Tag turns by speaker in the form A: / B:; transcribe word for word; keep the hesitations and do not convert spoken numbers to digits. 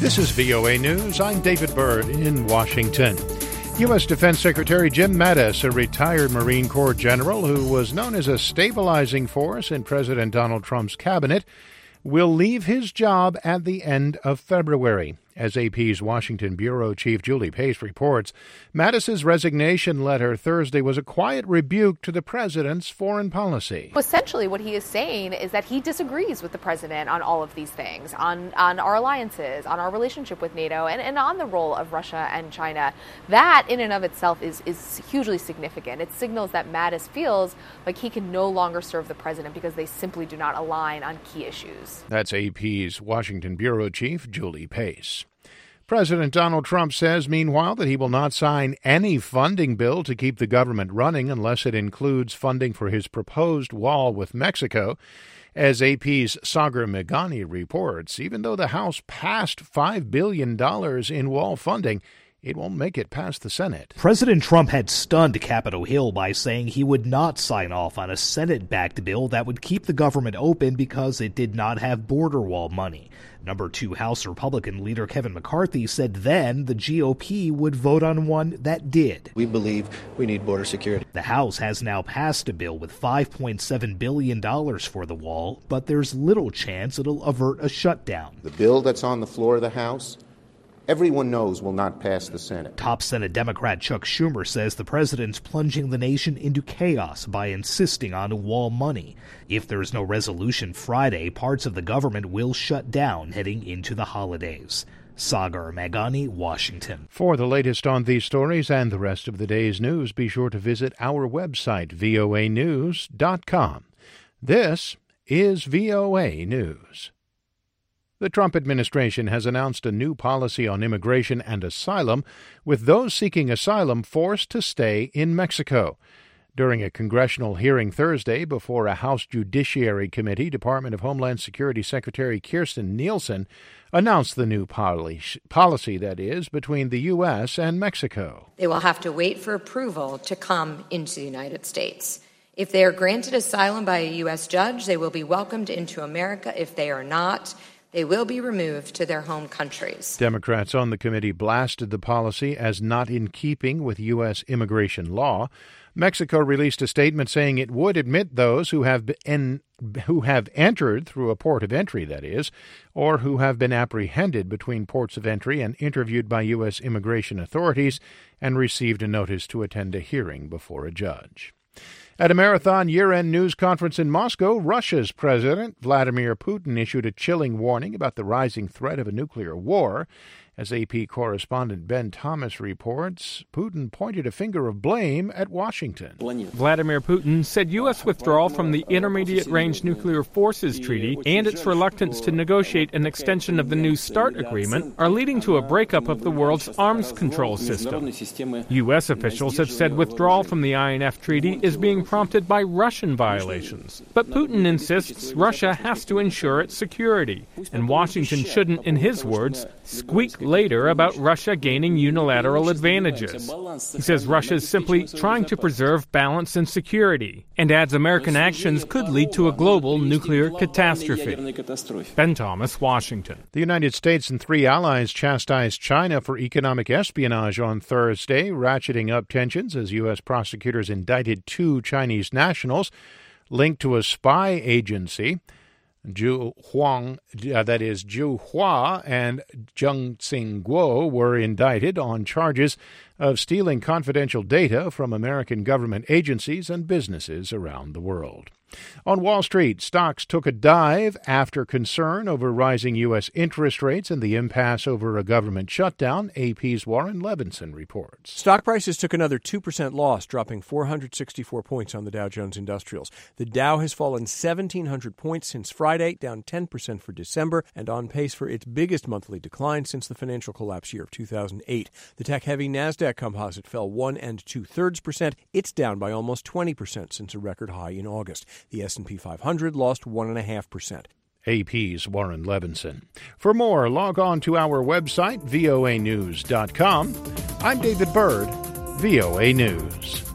A: This is V O A News. I'm David Byrd in Washington. U S. Defense Secretary Jim Mattis, a retired Marine Corps general who was known as a stabilizing force in President Donald Trump's cabinet, will leave his job at the end of February. As A P's Washington bureau chief Julie Pace reports, Mattis's resignation letter Thursday was a quiet rebuke to the president's foreign policy.
B: Essentially, what he is saying is that he disagrees with the president on all of these things, on, on our alliances, on our relationship with NATO, and, and on the role of Russia and China. That, in and of itself, is, is hugely significant. It signals that Mattis feels like he can no longer serve the president because they simply do not align on key issues.
A: That's A P's Washington bureau chief Julie Pace. President Donald Trump says, meanwhile, that he will not sign any funding bill to keep the government running unless it includes funding for his proposed wall with Mexico. As A P's Sagar Meghani reports, even though the House passed five billion dollars in wall funding, it won't make it past the Senate.
C: President Trump had stunned Capitol Hill by saying he would not sign off on a Senate-backed bill that would keep the government open because it did not have border wall money. Number two House Republican leader Kevin McCarthy said then the G O P would vote on one that did.
D: We believe we need border security.
C: The House has now passed a bill with five point seven billion dollars for the wall, but there's little chance it'll avert a shutdown.
E: The bill that's on the floor of the House, everyone knows will not pass the Senate.
C: Top Senate Democrat Chuck Schumer says the president's plunging the nation into chaos by insisting on wall money. If there's no resolution Friday, parts of the government will shut down heading into the holidays. Sagar Meghani, Washington.
A: For the latest on these stories and the rest of the day's news, be sure to visit our website, V O A news dot com. This is V O A News. The Trump administration has announced a new policy on immigration and asylum, with those seeking asylum forced to stay in Mexico. During a congressional hearing Thursday before a House Judiciary Committee, Department of Homeland Security Secretary Kirstjen Nielsen announced the new policy, that is, between the U S and Mexico.
F: They will have to wait for approval to come into the United States. If they are granted asylum by a U S judge, they will be welcomed into America. If they are not, they will be removed to their home countries.
A: Democrats on the committee blasted the policy as not in keeping with U S immigration law. Mexico released a statement saying it would admit those who have been, who have entered through a port of entry, that is, or who have been apprehended between ports of entry and interviewed by U S immigration authorities and received a notice to attend a hearing before a judge. At a marathon year-end news conference in Moscow, Russia's President Vladimir Putin issued a chilling warning about the rising threat of a nuclear war. As A P correspondent Ben Thomas reports, Putin pointed a finger of blame at Washington.
G: Vladimir Putin said U S withdrawal from the Intermediate-Range Nuclear Forces Treaty and its reluctance to negotiate an extension of the New START agreement are leading to a breakup of the world's arms control system. U S officials have said withdrawal from the I N F treaty is being prompted by Russian violations. But Putin insists Russia has to ensure its security, and Washington shouldn't, in his words, squeak later about Russia gaining unilateral advantages. He says Russia is simply trying to preserve balance and security, and adds American actions could lead to a global nuclear catastrophe. Ben Thomas, Washington.
A: The United States and three allies chastised China for economic espionage on Thursday, ratcheting up tensions as U S prosecutors indicted two Chinese nationals linked to a spy agency. Zhu Huang, uh, that is Zhu Hua and Zheng Xingguo, were indicted on charges of stealing confidential data from American government agencies and businesses around the world. On Wall Street, stocks took a dive after concern over rising U S interest rates and the impasse over a government shutdown. A P's Warren Levinson reports.
H: Stock prices took another two percent loss, dropping four hundred sixty-four points on the Dow Jones Industrials. The Dow has fallen seventeen hundred points since Friday, down ten percent for December, and on pace for its biggest monthly decline since the financial collapse year of two thousand eight. The tech-heavy NASDAQ composite fell one and two-thirds percent. It's down by almost twenty percent since a record high in August. The S and P five hundred lost one point five percent.
A: A P's Warren Levinson. For more, log on to our website, V O A news dot com. I'm David Byrd, V O A News.